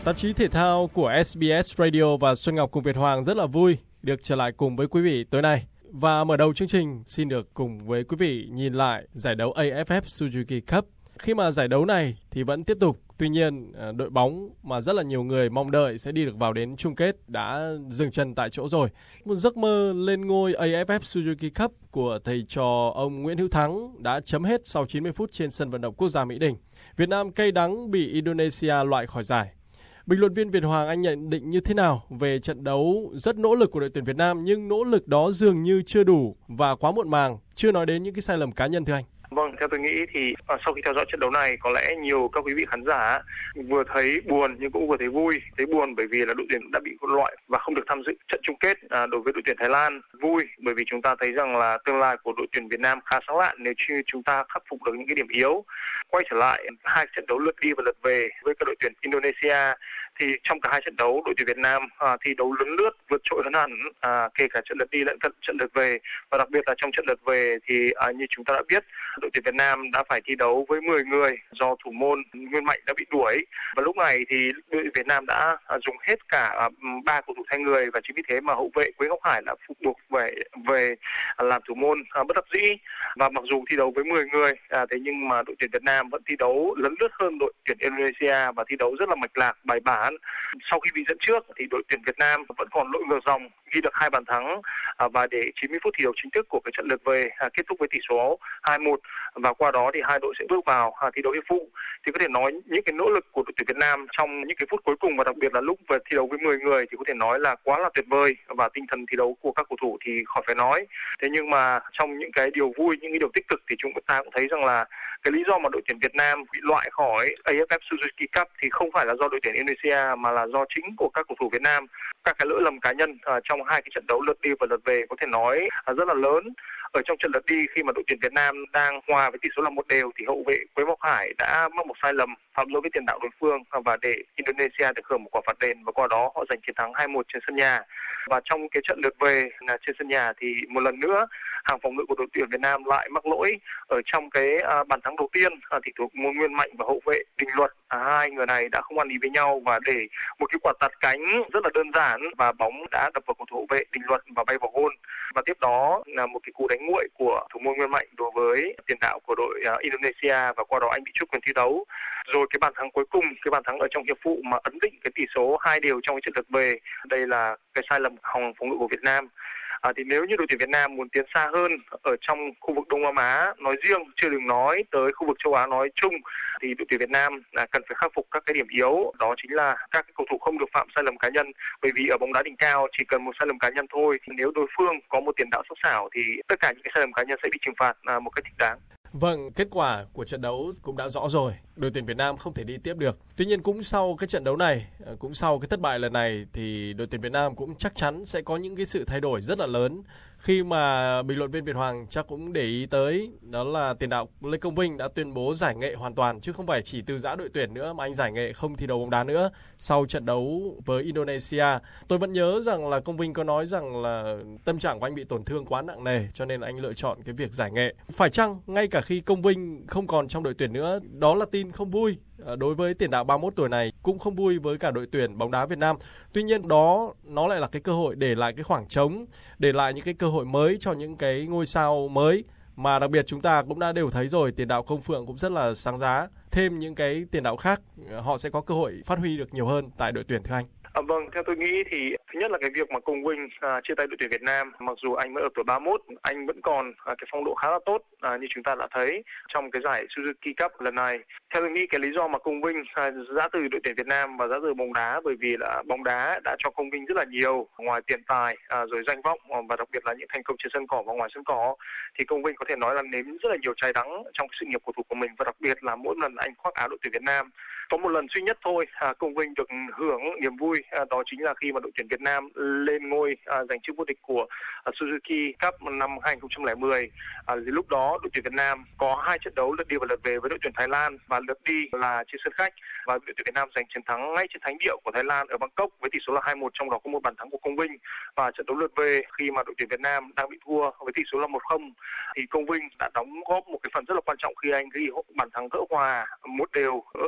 Tạp chí thể thao của SBS Radio và Xuân Ngọc cùng Việt Hoàng rất là vui được trở lại cùng với quý vị tối nay. Và mở đầu chương trình xin được cùng với quý vị nhìn lại giải đấu AFF Suzuki Cup. Khi mà giải đấu này thì vẫn tiếp tục, tuy nhiên đội bóng mà rất là nhiều người mong đợi sẽ đi được vào đến chung kết đã dừng chân tại chỗ rồi. Một giấc mơ lên ngôi AFF Suzuki Cup của thầy trò ông Nguyễn Hữu Thắng đã chấm hết sau 90 phút trên sân vận động quốc gia Mỹ Đình. Việt Nam cay đắng bị Indonesia loại khỏi giải. Bình luận viên Việt Hoàng, anh nhận định như thế nào về trận đấu rất nỗ lực của đội tuyển Việt Nam, nhưng nỗ lực đó dường như chưa đủ và quá muộn màng, chưa nói đến những cái sai lầm cá nhân thưa anh? Vâng, theo tôi nghĩ thì sau khi theo dõi trận đấu này, có lẽ nhiều các quý vị khán giả vừa thấy buồn nhưng cũng vừa thấy vui. Thấy buồn bởi vì là đội tuyển đã bị loại và không được tham dự trận chung kết đối với đội tuyển Thái Lan. Vui bởi vì chúng ta thấy rằng là tương lai của đội tuyển Việt Nam khá sáng lạn nếu như chúng ta khắc phục được những cái điểm yếu. Quay trở lại hai trận đấu lượt đi và lượt về với các đội tuyển Indonesia, thì trong cả hai trận đấu đội tuyển Việt Nam thi đấu lấn lướt, vượt trội hơn hẳn, kể cả trận lượt đi lẫn trận lượt về. Và đặc biệt là trong trận lượt về thì như chúng ta đã biết, đội tuyển Việt Nam đã phải thi đấu với 10 người do thủ môn Nguyên Mạnh đã bị đuổi, và lúc này thì đội tuyển Việt Nam đã dùng hết cả 3 cầu thủ thay người, và chính vì thế mà hậu vệ Quế Ngọc Hải đã buộc về làm thủ môn bất đắc dĩ. Và mặc dù thi đấu với 10 người, thế nhưng mà đội tuyển Việt Nam vẫn thi đấu lấn lướt hơn đội tuyển Indonesia và thi đấu rất là mạch lạc, bài bản. Sau khi bị dẫn trước thì đội tuyển Việt Nam vẫn còn lội ngược dòng, ghi được 2 bàn thắng và để 90 phút thi đấu chính thức của cái trận lượt về kết thúc với tỷ số 2-1, và qua đó thì hai đội sẽ bước vào thi đấu hiệp phụ. Thì có thể nói những cái nỗ lực của đội tuyển Việt Nam trong những cái phút cuối cùng, và đặc biệt là lúc về thi đấu với 10 người thì có thể nói là quá là tuyệt vời, và tinh thần thi đấu của các cầu thủ thì khỏi phải nói. Thế nhưng mà trong những cái điều vui, những cái điều tích cực thì chúng ta cũng thấy rằng là cái lý do mà đội tuyển Việt Nam bị loại khỏi AFF Suzuki Cup thì không phải là do đội tuyển Indonesia mà là do chính của các cầu thủ Việt Nam. Các cái lỗi lầm cá nhân trong hai cái trận đấu lượt đi và lượt về có thể nói rất là lớn. Ở trong trận lượt đi, khi mà đội tuyển Việt Nam đang hòa với tỷ số là 1-1 thì hậu vệ Quế Ngọc Hải đã mắc một sai lầm, phạm lỗi với tiền đạo đối phương và để Indonesia được hưởng một quả phạt đền, và qua đó họ giành chiến thắng 2-1 trên sân nhà. Và trong cái trận lượt về trên sân nhà thì một lần nữa hàng phòng ngự của đội tuyển Việt Nam lại mắc lỗi ở trong cái bàn thắng đầu tiên, thì thủ môn Nguyên Mạnh và hậu vệ Đình Luật, hai người này đã không ăn ý với nhau và để một cái quả tạt cánh rất là đơn giản và bóng đã đập vào cầu thủ hậu vệ Đình Luật và bay vào gôn. Và tiếp đó là một cái cú đánh nguội của thủ môn Nguyên Mạnh đối với tiền đạo của đội Indonesia, và qua đó anh bị truất quyền thi đấu. Rồi cái bàn thắng cuối cùng, cái bàn thắng ở trong hiệp phụ mà ấn định cái tỷ số 2-2 trong cái trận lượt về, đây là cái sai lầm hỏng phòng ngự của Việt Nam. Thì nếu như đội tuyển Việt Nam muốn tiến xa hơn ở trong khu vực Đông Nam Á nói riêng, chưa đừng nói tới khu vực châu Á nói chung, thì đội tuyển Việt Nam cần phải khắc phục các cái điểm yếu, đó chính là các cái cầu thủ không được phạm sai lầm cá nhân, bởi vì ở bóng đá đỉnh cao chỉ cần một sai lầm cá nhân thôi, thì nếu đối phương có một tiền đạo sắc sảo thì tất cả những cái sai lầm cá nhân sẽ bị trừng phạt một cách thích đáng. Vâng, kết quả của trận đấu cũng đã rõ rồi. Đội tuyển Việt Nam không thể đi tiếp được. Tuy nhiên cũng sau cái trận đấu này, cũng sau cái thất bại lần này thì đội tuyển Việt Nam cũng chắc chắn sẽ có những cái sự thay đổi rất là lớn. Khi mà bình luận viên Việt Hoàng chắc cũng để ý tới, đó là tiền đạo Lê Công Vinh đã tuyên bố giải nghệ hoàn toàn, chứ không phải chỉ từ giã đội tuyển nữa mà anh giải nghệ không thi đấu bóng đá nữa sau trận đấu với Indonesia. Tôi vẫn nhớ rằng là Công Vinh có nói rằng là tâm trạng của anh bị tổn thương quá nặng nề, cho nên anh lựa chọn cái việc giải nghệ. Phải chăng ngay cả khi Công Vinh không còn trong đội tuyển nữa, đó là tin không vui đối với tiền đạo 31 tuổi này, cũng không vui với cả đội tuyển bóng đá Việt Nam. Tuy nhiên đó nó lại là cái cơ hội để lại cái khoảng trống, để lại những cái cơ hội mới cho những cái ngôi sao mới, mà đặc biệt chúng ta cũng đã đều thấy rồi, tiền đạo Công Phượng cũng rất là sáng giá. Thêm những cái tiền đạo khác, họ sẽ có cơ hội phát huy được nhiều hơn tại đội tuyển thưa anh. Vâng, theo tôi nghĩ thì thứ nhất là cái việc mà Công Vinh chia tay đội tuyển Việt Nam, mặc dù anh mới ở tuổi 31, anh vẫn còn cái phong độ khá là tốt như chúng ta đã thấy trong cái giải Suzuki Cup lần này. Theo tôi nghĩ cái lý do mà Công Vinh giã từ đội tuyển Việt Nam và giã từ bóng đá, bởi vì là bóng đá đã cho Công Vinh rất là nhiều, ngoài tiền tài rồi danh vọng và đặc biệt là những thành công trên sân cỏ và ngoài sân cỏ, thì Công Vinh có thể nói là nếm rất là nhiều trái đắng trong sự nghiệp cầu thủ của mình, và đặc biệt là mỗi lần anh khoác áo đội tuyển Việt Nam, có một lần duy nhất thôi Công Vinh được hưởng niềm vui, đó chính là khi mà đội tuyển Việt Nam lên ngôi giành chức vô địch của Suzuki Cup năm 2010. Thì lúc đó đội tuyển Việt Nam có 2 trận đấu lượt đi và lượt về với đội tuyển Thái Lan, và lượt đi là trên sân khách, và đội tuyển Việt Nam giành chiến thắng ngay trên thánh địa của Thái Lan ở Bangkok với tỷ số là 2-1, trong đó có một bàn thắng của Công Vinh. Và trận đấu lượt về khi mà đội tuyển Việt Nam đang bị thua với tỷ số là 1-0 thì Công Vinh đã đóng góp một cái phần rất là quan trọng khi anh ghi bàn thắng gỡ hòa 1-1 gần như là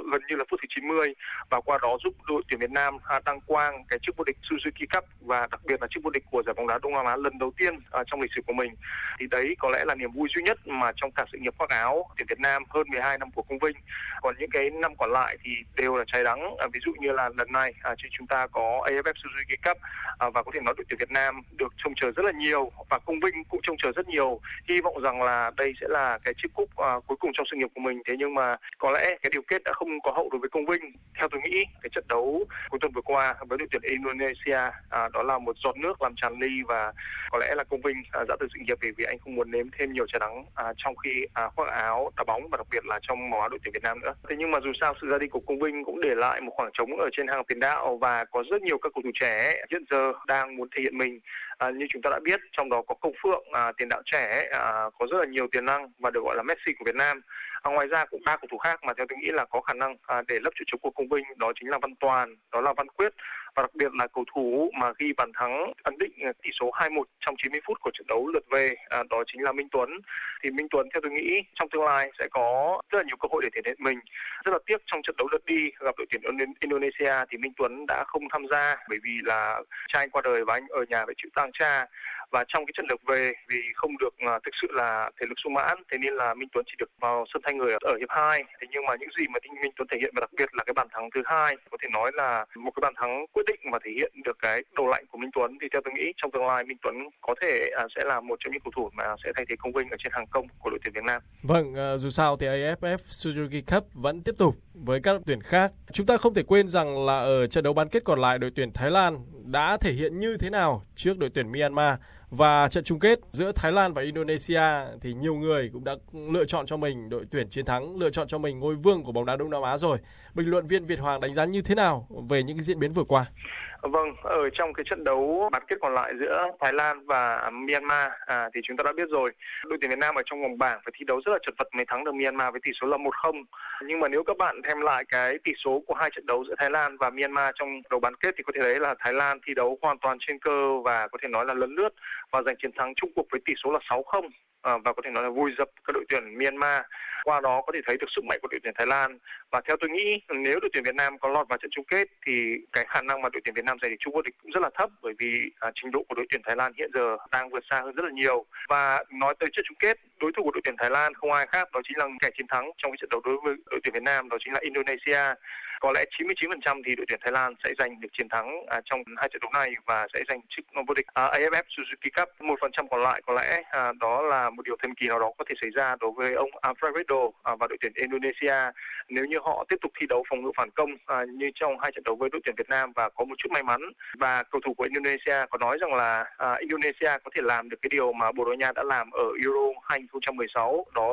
phút thứ 90 và qua đó giúp đội tuyển Việt Nam đăng quang cái chức vô địch Suzuki Cup và đặc biệt là chức vô địch của giải bóng đá Đông Nam Á lần đầu tiên trong lịch sử của mình. Thì đấy có lẽ là niềm vui duy nhất mà trong cả sự nghiệp khoác áo tuyển Việt Nam hơn 12 năm của công vinh. Còn những cái năm còn lại thì đều là cháy đắng. Ví dụ như là lần này chúng ta có AFF Suzuki Cup và có thể nói đội tuyển Việt Nam được trông chờ rất là nhiều và công vinh cũng trông chờ rất nhiều. Hy vọng rằng là đây sẽ là cái chiếc cúp cuối cùng trong sự nghiệp của mình. Thế nhưng mà có lẽ cái điều kết đã không có hậu đối với công vinh. Theo tôi nghĩ cái trận đấu cuối tuần vừa qua với đội tuyển Indonesia đó là một giọt nước làm tràn ly và có lẽ là công vinh đã từ sự nghiệp vì anh không muốn nếm thêm nhiều trái đắng trong khi khoác áo đá bóng và đặc biệt là trong màu áo đội tuyển Việt Nam nữa. Thế nhưng mà dù sao sự ra đi của công vinh cũng để lại một khoảng trống ở trên hàng tiền đạo và có rất nhiều các cầu thủ trẻ hiện giờ đang muốn thể hiện mình. Như chúng ta đã biết, trong đó có Công Phượng, tiền đạo trẻ có rất là nhiều tiềm năng và được gọi là Messi của Việt Nam. Ngoài ra cũng 3 cầu thủ khác mà theo tôi nghĩ là có khả năng để lấp chỗ trống của công vinh, đó chính là Văn Toàn, đó là Văn Quyết và đặc biệt là cầu thủ mà ghi bàn thắng ấn định tỷ số 2-1 trong 90 phút của trận đấu lượt về, đó chính là Minh Tuấn. Thì Minh Tuấn theo tôi nghĩ trong tương lai sẽ có rất là nhiều cơ hội để thể hiện mình. Rất là tiếc trong trận đấu lượt đi gặp đội tuyển Indonesia thì Minh Tuấn đã không tham gia bởi vì là cha anh qua đời và anh ở nhà phải chịu tang cha. Và trong cái trận lượt về vì không được thực sự là thể lực sung mãn, thế nên là Minh Tuấn chỉ được vào sân thay người ở hiệp 2. Thế nhưng mà những gì mà Minh Tuấn thể hiện và đặc biệt là cái bàn thắng thứ hai có thể nói là một cái bàn thắng quyết định và thể hiện được cái đầu lạnh của Minh Tuấn. Thì theo tôi nghĩ trong tương lai Minh Tuấn có thể sẽ là một trong những cầu thủ mà sẽ thay thế Công Vinh ở trên hàng công của đội tuyển Việt Nam. Vâng, dù sao thì AFF Suzuki Cup vẫn tiếp tục với các đội tuyển khác. Chúng ta không thể quên rằng là ở trận đấu bán kết còn lại đội tuyển Thái Lan đã thể hiện như thế nào trước đội tuyển Myanmar. Và trận chung kết giữa Thái Lan và Indonesia thì nhiều người cũng đã lựa chọn cho mình đội tuyển chiến thắng, lựa chọn cho mình ngôi vương của bóng đá Đông Nam Á rồi. Bình luận viên Việt Hoàng đánh giá như thế nào về những cái diễn biến vừa qua? Vâng, ở trong cái trận đấu bán kết còn lại giữa Thái Lan và Myanmar thì chúng ta đã biết rồi, đội tuyển Việt Nam ở trong vòng bảng phải thi đấu rất là chật vật mới thắng được Myanmar với tỷ số là 1-0. Nhưng mà nếu các bạn xem lại cái tỷ số của hai trận đấu giữa Thái Lan và Myanmar trong đấu bán kết thì có thể thấy là Thái Lan thi đấu hoàn toàn trên cơ và có thể nói là lấn lướt và giành chiến thắng chung cuộc với tỷ số là 6-0. Và có thể nói là vùi dập các đội tuyển Myanmar. Qua đó có thể thấy được sức mạnh của đội tuyển Thái Lan. Và theo tôi nghĩ nếu đội tuyển Việt Nam có lọt vào trận chung kết thì cái khả năng mà đội tuyển Việt Nam giành được chung vô địch cũng rất là thấp bởi vì trình độ của đội tuyển Thái Lan hiện giờ đang vượt xa hơn rất là nhiều. Và nói tới trận chung kết, đối thủ của đội tuyển Thái Lan không ai khác đó chính là kẻ chiến thắng trong cái trận đấu đối với đội tuyển Việt Nam, đó chính là Indonesia. Có lẽ 99% thì đội tuyển Thái Lan sẽ giành được chiến thắng trong hai trận đấu này và sẽ giành chức vô địch AFF Suzuki Cup. 1% còn lại có lẽ đó là một điều thần kỳ nào đó có thể xảy ra đối với ông Alfred Riedel và đội tuyển Indonesia nếu như họ tiếp tục thi đấu phòng ngự phản công như trong hai trận đấu với đội tuyển Việt Nam và có một chút may mắn. Và cầu thủ của Indonesia có nói rằng là Indonesia có thể làm được cái điều mà Bồ Đào Nha đã làm ở Euro 2016, đó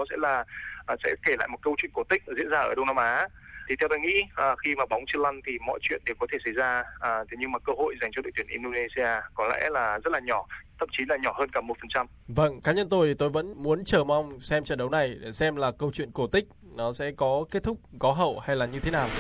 sẽ kể lại một câu chuyện cổ tích diễn ra ở Đông Nam Á. Thì theo tôi nghĩ khi mà bóng chưa lăn thì mọi chuyện đều có thể xảy ra. Thế nhưng mà cơ hội dành cho đội tuyển Indonesia có lẽ là rất là nhỏ, thậm chí là nhỏ hơn cả 1%. Vâng, cá nhân tôi thì tôi vẫn muốn chờ mong xem trận đấu này để xem là câu chuyện cổ tích nó sẽ có kết thúc có hậu hay là như thế nào.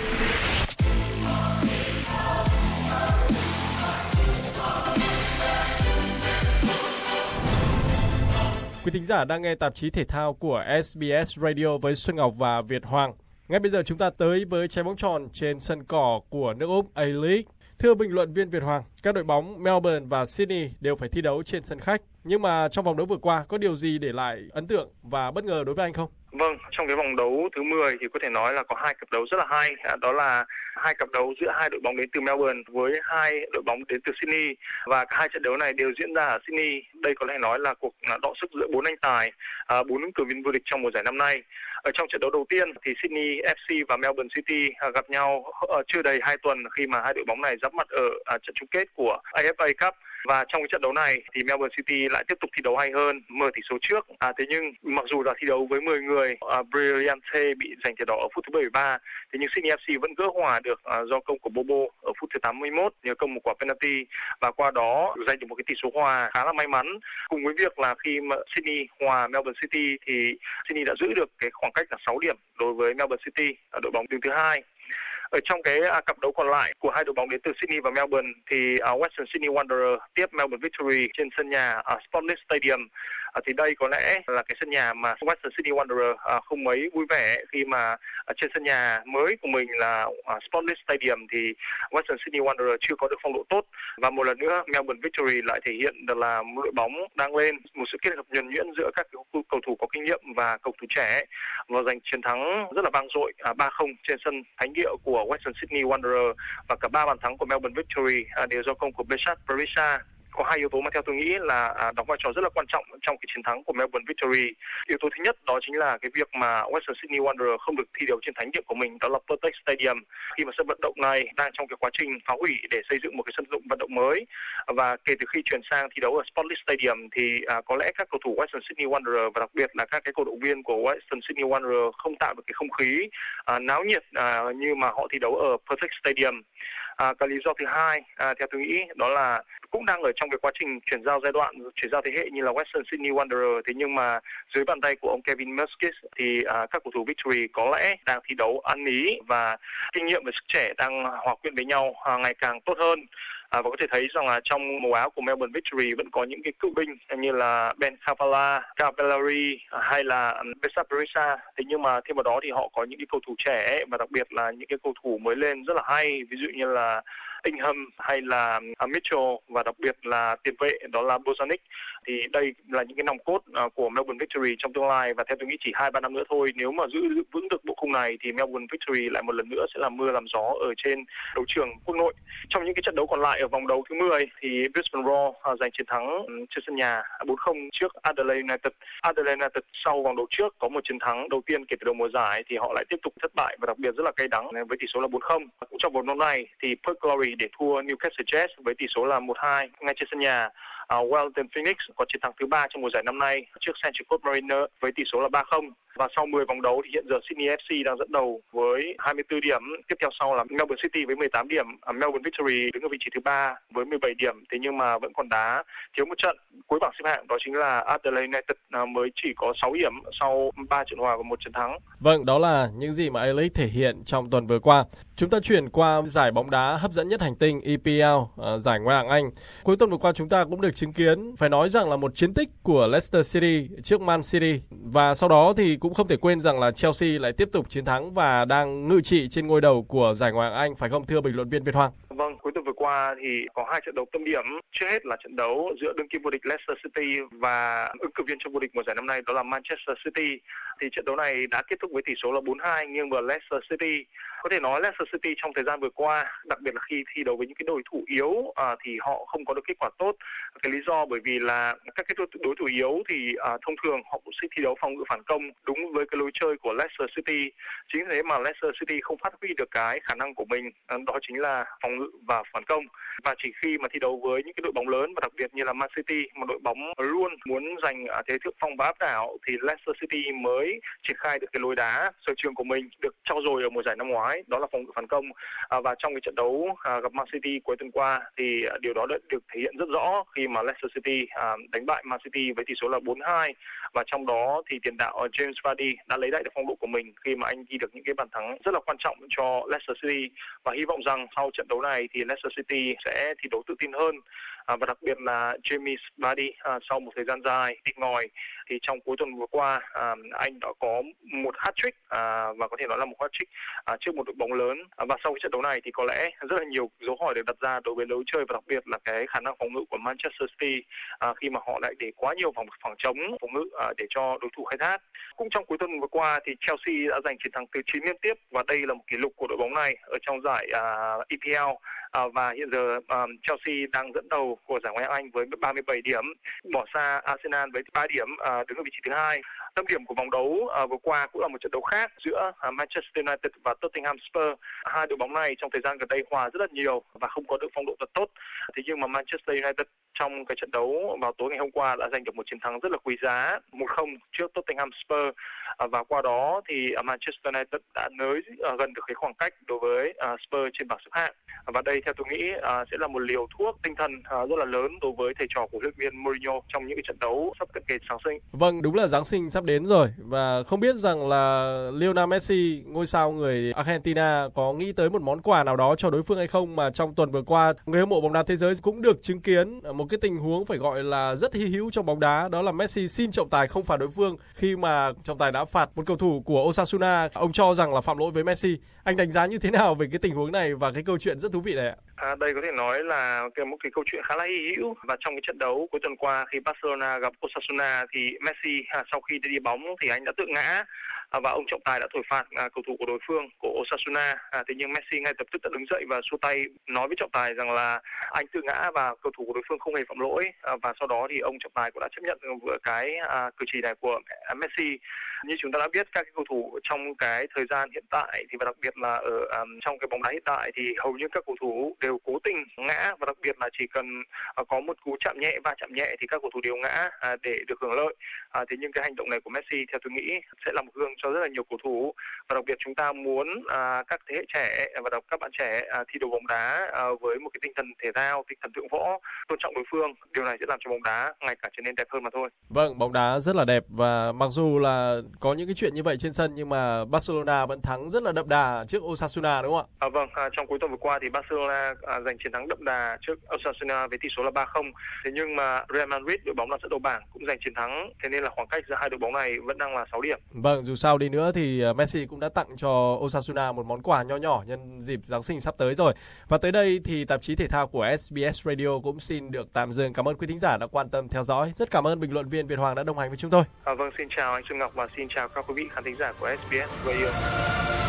Quý thính giả đang nghe tạp chí thể thao của SBS Radio với Xuân Ngọc và Việt Hoàng. Ngay bây giờ chúng ta tới với trái bóng tròn trên sân cỏ của nước Úc A-League. Thưa bình luận viên Việt Hoàng, các đội bóng Melbourne và Sydney đều phải thi đấu trên sân khách. Nhưng mà trong vòng đấu vừa qua có điều gì để lại ấn tượng và bất ngờ đối với anh không? Vâng, trong cái vòng đấu thứ 10 thì có thể nói là có hai cặp đấu rất là hay. Đó là hai cặp đấu giữa hai đội bóng đến từ Melbourne với hai đội bóng đến từ Sydney. Và cả hai trận đấu này đều diễn ra ở Sydney. Đây có thể nói là cuộc đọ sức giữa 4 anh tài, 4 ứng cử viên vô địch trong mùa giải năm nay. Ở trong trận đấu đầu tiên thì Sydney FC và Melbourne City gặp nhau chưa đầy 2 tuần khi mà hai đội bóng này giáp mặt ở trận chung kết của AFA Cup. Và trong cái trận đấu này thì Melbourne City lại tiếp tục thi đấu hay hơn, mở tỷ số trước. Thế nhưng mặc dù là thi đấu với 10 người, Brilliante bị giành thẻ đỏ ở phút thứ 73, thế nhưng Sydney FC vẫn gỡ hòa được do công của Bobo ở phút thứ 81 nhờ công một quả penalty và qua đó giành được một cái tỷ số hòa khá là may mắn. Cùng với việc là khi mà Sydney hòa Melbourne City thì Sydney đã giữ được cái khoảng cách là 6 điểm đối với Melbourne City, đội bóng đứng thứ hai. Ở trong cái cặp đấu còn lại của hai đội bóng đến từ Sydney và Melbourne thì Western Sydney Wanderers tiếp Melbourne Victory trên sân nhà Sportlake Stadium. Thì đây có lẽ là cái sân nhà mà Western Sydney Wanderers không mấy vui vẻ khi mà trên sân nhà mới của mình là Sportless Stadium thì Western Sydney Wanderers chưa có được phong độ tốt, và một lần nữa Melbourne Victory lại thể hiện được là một đội bóng đang lên, một sự kết hợp nhuần nhuyễn giữa các cầu thủ có kinh nghiệm và cầu thủ trẻ, và giành chiến thắng rất là vang dội 3-0 trên sân thánh địa của Western Sydney Wanderers, và cả 3 bàn thắng của Melbourne Victory đều do công của Besart Parisa. Có hai yếu tố mà theo tôi nghĩ là đóng vai trò rất là quan trọng trong cái chiến thắng của Melbourne Victory. Yếu tố thứ nhất đó chính là cái việc mà Western Sydney Wanderers không được thi đấu trên thánh địa của mình, đó là Perth Stadium, khi mà sân vận động này đang trong cái quá trình phá hủy để xây dựng một cái sân vận động mới. Và kể từ khi chuyển sang thi đấu ở Sportless Stadium thì có lẽ các cầu thủ Western Sydney Wanderers và đặc biệt là các cái cổ động viên của Western Sydney Wanderers không tạo được cái không khí náo nhiệt như mà họ thi đấu ở Perth Stadium. Cái lý do thứ hai theo tôi nghĩ đó là cũng đang ở trong cái quá trình chuyển giao giai đoạn, chuyển giao thế hệ như là Western Sydney Wanderers, thế nhưng mà dưới bàn tay của ông Kevin Muscat thì các cầu thủ Victory có lẽ đang thi đấu ăn ý và kinh nghiệm và sức trẻ đang hòa quyện với nhau ngày càng tốt hơn. Và có thể thấy rằng là trong màu áo của Melbourne Victory vẫn có những cái cựu binh như là Ben Cavallari hay là Besart Parisa. Thế nhưng mà thêm vào đó thì họ có những cái cầu thủ trẻ và đặc biệt là những cái cầu thủ mới lên rất là hay, ví dụ như là Ingham hay là Mitchell, và đặc biệt là tiền vệ đó là Bozanic. Thì đây là những cái nòng cốt của Melbourne Victory trong tương lai, và theo tôi nghĩ chỉ 2-3 năm nữa thôi, nếu mà giữ vững được bộ khung này thì Melbourne Victory lại một lần nữa sẽ làm mưa làm gió ở trên đấu trường quốc nội. Trong những cái trận đấu còn lại ở vòng đấu thứ 10 thì Brisbane Roar giành chiến thắng trên sân nhà 4-0 trước Adelaide United. Adelaide United sau vòng đấu trước có một chiến thắng đầu tiên kể từ đầu mùa giải thì họ lại tiếp tục thất bại và đặc biệt rất là cay đắng với tỷ số là 4-0. Cũng trong vòng đấu này thì Perth Glory để thua Newcastle Jets với tỷ số là 1-2 ngay trên sân nhà. Wellington Phoenix có chiến thắng thứ 3 trong mùa giải năm nay trước Central Coast Mariners với tỷ số là 3-0. Và sau 10 vòng đấu thì hiện giờ Sydney FC đang dẫn đầu với 24 điểm. Tiếp theo sau là Melbourne City với 18 điểm. Melbourne Victory đứng ở vị trí thứ 3 với 17 điểm. Thế nhưng mà vẫn còn đá thiếu một trận cuối bảng xếp hạng, đó chính là Adelaide United mới chỉ có 6 điểm sau 3 trận hòa và 1 trận thắng. Vâng, đó là những gì mà A-League thể hiện trong tuần vừa qua. Chúng ta chuyển qua giải bóng đá hấp dẫn nhất hành tinh EPL, giải Ngoại hạng Anh. Cuối tuần vừa qua chúng ta cũng được chứng kiến, phải nói rằng là một chiến tích của Leicester City trước Man City. Và sau đó thì cũng không thể quên rằng là Chelsea lại tiếp tục chiến thắng và đang ngự trị trên ngôi đầu của giải Ngoại hạng Anh, phải không thưa bình luận viên Việt Hoàng? Vâng, cuối tuần vừa qua thì có 2 trận đấu tâm điểm. Trước hết là trận đấu giữa đương kim vô địch Leicester City và ứng cử viên cho vô địch mùa giải năm nay đó là Manchester City. Thì trận đấu này đã kết thúc với tỷ số là 4-2 nghiêng về Leicester City. Có thể nói Leicester City trong thời gian vừa qua, đặc biệt là khi thi đấu với những cái đối thủ yếu thì họ không có được kết quả tốt. Cái lý do bởi vì là các cái đối thủ yếu thì thông thường họ cũng sẽ thi đấu phòng ngự phản công đúng với cái lối chơi của Leicester City. Chính thế mà Leicester City không phát huy được cái khả năng của mình, đó chính là phòng ngự và phản công. Và chỉ khi mà thi đấu với những cái đội bóng lớn và đặc biệt như là Man City, một đội bóng luôn muốn giành thế thượng phong và áp đảo, thì Leicester City mới triển khai được cái lối đá sở trường của mình được trau dồi ở mùa giải năm ngoái, đó là phòng ngự phản công. Và trong cái trận đấu gặp Man City cuối tuần qua thì điều đó đã được thể hiện rất rõ khi mà Leicester City đánh bại Man City với tỷ số là 4-2, và trong đó thì tiền đạo James Vardy đã lấy lại được phong độ của mình khi mà anh ghi được những cái bàn thắng rất là quan trọng cho Leicester City, và hy vọng rằng sau trận đấu này thì Leicester City sẽ thi đấu tự tin hơn. Và đặc biệt là James Vardy sau một thời gian dài tịt ngòi thì trong cuối tuần vừa qua anh đã có một hat-trick và có thể nói là một hat-trick trước một đội bóng lớn. Và sau cái trận đấu này thì có lẽ rất là nhiều dấu hỏi được đặt ra đối với lối chơi và đặc biệt là cái khả năng phòng ngự của Manchester City khi mà họ lại để quá nhiều khoảng trống phòng ngự để cho đối thủ khai thác. Cũng trong cuối tuần vừa qua thì Chelsea đã giành chiến thắng thứ 9 liên tiếp, và đây là một kỷ lục của đội bóng này ở trong giải EPL. Và hiện giờ Chelsea đang dẫn đầu của giải Ngoại hạng Anh với 37 điểm, bỏ xa Arsenal với 3 điểm đứng ở vị trí thứ 2. Tâm điểm của vòng đấu vừa qua cũng là một trận đấu khác giữa Manchester United và Tottenham Hotspur. Hai đội bóng này trong thời gian gần đây hòa rất là nhiều và không có được phong độ thật tốt. Thế nhưng mà Manchester United trong cái trận đấu vào tối ngày hôm qua đã giành được một chiến thắng rất là quý giá 1-0 trước Tottenham Hotspur, và qua đó thì Manchester United đã nới gần được cái khoảng cách đối với Spurs trên bảng xếp hạng. Và đây theo tôi nghĩ sẽ là một liều thuốc tinh thần rất là lớn đối với thầy trò của huấn luyện viên Mourinho trong những cái trận đấu sắp cận kề Giáng sinh. Vâng, đúng là Giáng sinh sắp đến rồi, và không biết rằng là Lionel Messi, ngôi sao người Argentina, có nghĩ tới một món quà nào đó cho đối phương hay không, mà trong tuần vừa qua người hâm mộ bóng đá thế giới cũng được chứng kiến một một cái tình huống phải gọi là rất hy hữu trong bóng đá, đó là Messi xin trọng tài không phạt đối phương khi mà trọng tài đã phạt một cầu thủ của Osasuna. Ông cho rằng là phạm lỗi với Messi. Anh đánh giá như thế nào về cái tình huống này và cái câu chuyện rất thú vị này ạ? Đây có thể nói là một cái câu chuyện khá là hy hữu, và trong cái trận đấu cuối tuần qua khi Barcelona gặp Osasuna thì Messi sau khi đi bóng thì anh đã tự ngã và ông trọng tài đã thổi phạt cầu thủ của đối phương của Osasuna. Thế nhưng Messi ngay lập tức đã đứng dậy và xua tay nói với trọng tài rằng là anh tự ngã và cầu thủ của đối phương không hề phạm lỗi, và sau đó thì ông trọng tài cũng đã chấp nhận cái cử chỉ này của Messi. Như chúng ta đã biết, các cái cầu thủ trong cái thời gian hiện tại thì và đặc biệt là ở trong cái bóng đá hiện tại thì hầu như các cầu thủ đều cố tình ngã, và đặc biệt là chỉ cần có một cú chạm nhẹ, va chạm nhẹ thì các cầu thủ đều ngã để được hưởng lợi. Thế nhưng cái hành động này của Messi theo tôi nghĩ sẽ là một gương cho rất là nhiều cầu thủ, và đặc biệt chúng ta muốn các thế hệ trẻ và các bạn trẻ thi đấu bóng đá với một cái tinh thần thể thao, tinh thần thượng võ, tôn trọng đối phương. Điều này sẽ làm cho bóng đá ngày càng trở nên đẹp hơn mà thôi. Vâng, bóng đá rất là đẹp, và mặc dù là có những cái chuyện như vậy trên sân nhưng mà Barcelona vẫn thắng rất là đậm đà trước Osasuna, đúng không ạ? Vâng, trong cuối tuần vừa qua thì Barcelona giành chiến thắng đậm đà trước Osasuna với tỷ số là 3-0. Thế nhưng mà Real Madrid, đội bóng đang dẫn đầu bảng, cũng giành chiến thắng. Thế nên là khoảng cách giữa hai đội bóng này vẫn đang là 6 điểm. Vâng, dù sao đi nữa thì Messi cũng đã tặng cho Osasuna một món quà nho nhỏ nhân dịp Giáng sinh sắp tới rồi. Và tới đây thì tạp chí thể thao của SBS Radio cũng xin được tạm dừng. Cảm ơn quý thính giả đã quan tâm theo dõi. Rất cảm ơn bình luận viên Việt Hoàng đã đồng hành với chúng tôi. Vâng, xin chào anh Xuân Ngọc và xin chào các quý vị khán thính giả của SBS Radio.